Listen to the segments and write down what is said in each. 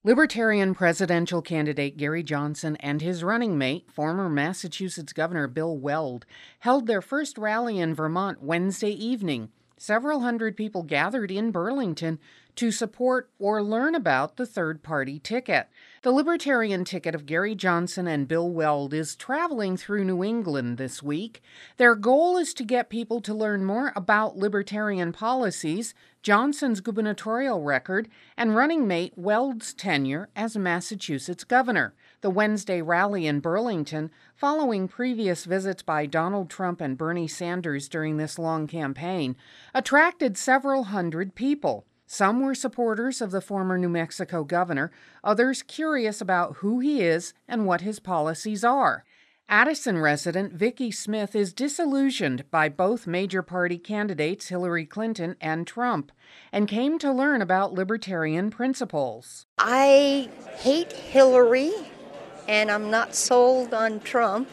Libertarian presidential candidate Gary Johnson and his running mate, former Massachusetts Governor Bill Weld, held their first rally in Vermont Wednesday evening. Several hundred people gathered in Burlington to support or learn about the third-party ticket. The Libertarian ticket of Gary Johnson and Bill Weld is traveling through New England this week. Their goal is to get people to learn more about Libertarian policies, Johnson's gubernatorial record, and running mate Weld's tenure as Massachusetts governor. The Wednesday rally in Burlington, following previous visits by Donald Trump and Bernie Sanders during this long campaign, attracted several hundred people. Some were supporters of the former New Mexico governor, others curious about who he is and what his policies are. Addison resident Vicki Smith is disillusioned by both major party candidates Hillary Clinton and Trump, and came to learn about libertarian principles. I hate Hillary, and I'm not sold on Trump.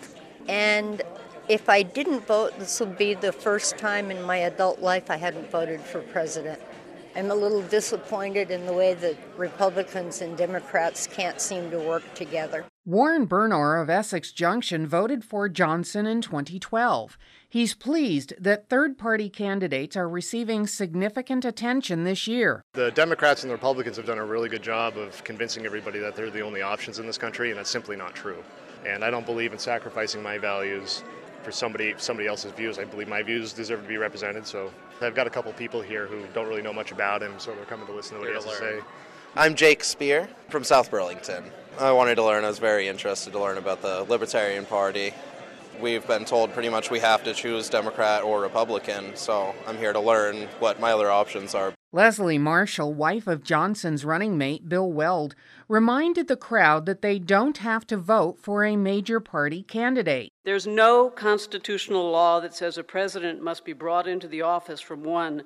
And if I didn't vote, this will be the first time in my adult life I hadn't voted for president. I'm a little disappointed in the way that Republicans and Democrats can't seem to work together. Warren Bernor of Essex Junction voted for Johnson in 2012. He's pleased that third-party candidates are receiving significant attention this year. The Democrats and the Republicans have done a really good job of convincing everybody that they're the only options in this country, and that's simply not true. And I don't believe in sacrificing my values for somebody else's views. I believe my views deserve to be represented, so I've got a couple people here who don't really know much about him, so they're coming to listen to what he has to say. I'm Jake Spear from South Burlington. I wanted to learn. I was very interested to learn about the Libertarian Party. We've been told pretty much we have to choose Democrat or Republican, so I'm here to learn what my other options are. Leslie Marshall, wife of Johnson's running mate Bill Weld, reminded the crowd that they don't have to vote for a major party candidate. There's no constitutional law that says a president must be brought into the office from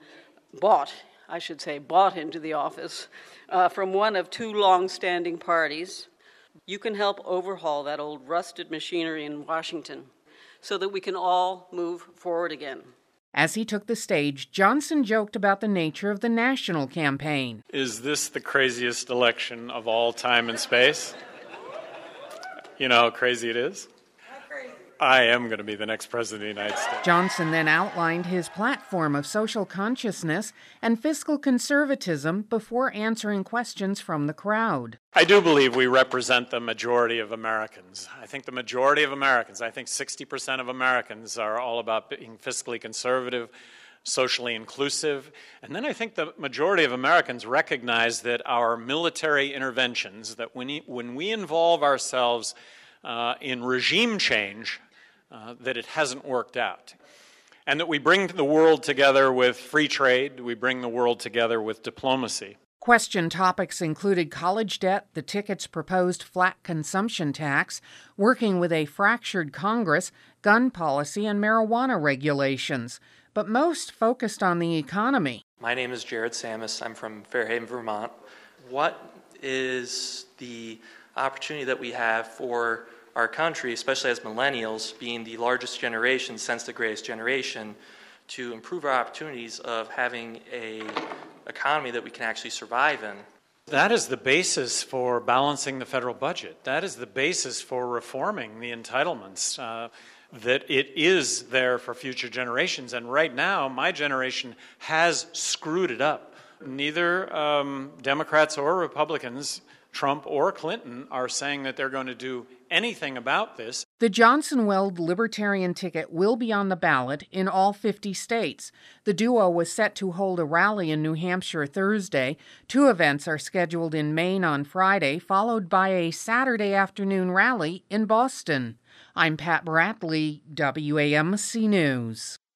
bought into the office from one of two long-standing parties. You can help overhaul that old rusted machinery in Washington so that we can all move forward again. As he took the stage, Johnson joked about the nature of the national campaign. Is this the craziest election of all time and space? You know how crazy it is? I am going to be the next president of the United States. Johnson then outlined his platform of social consciousness and fiscal conservatism before answering questions from the crowd. I do believe we represent the majority of Americans. I think the majority of Americans, I think 60% of Americans are all about being fiscally conservative, socially inclusive. And then I think the majority of Americans recognize that our military interventions, that when we involve ourselves in regime change, that it hasn't worked out. And that we bring the world together with free trade, we bring the world together with diplomacy. Question topics included college debt, the ticket's proposed flat consumption tax, working with a fractured Congress, gun policy, and marijuana regulations. But most focused on the economy. My name is Jared Samus. I'm from Fairhaven, Vermont. What is the opportunity that we have for our country, especially as millennials, being the largest generation since the greatest generation, to improve our opportunities of having an economy that we can actually survive in? That is the basis for balancing the federal budget. That is the basis for reforming the entitlements, that it is there for future generations. And right now, my generation has screwed it up. Neither Democrats or Republicans, Trump or Clinton, are saying that they're going to do anything about this. The Johnson-Weld Libertarian ticket will be on the ballot in all 50 states. The duo was set to hold a rally in New Hampshire Thursday. Two events are scheduled in Maine on Friday, followed by a Saturday afternoon rally in Boston. I'm Pat Bradley, WAMC News.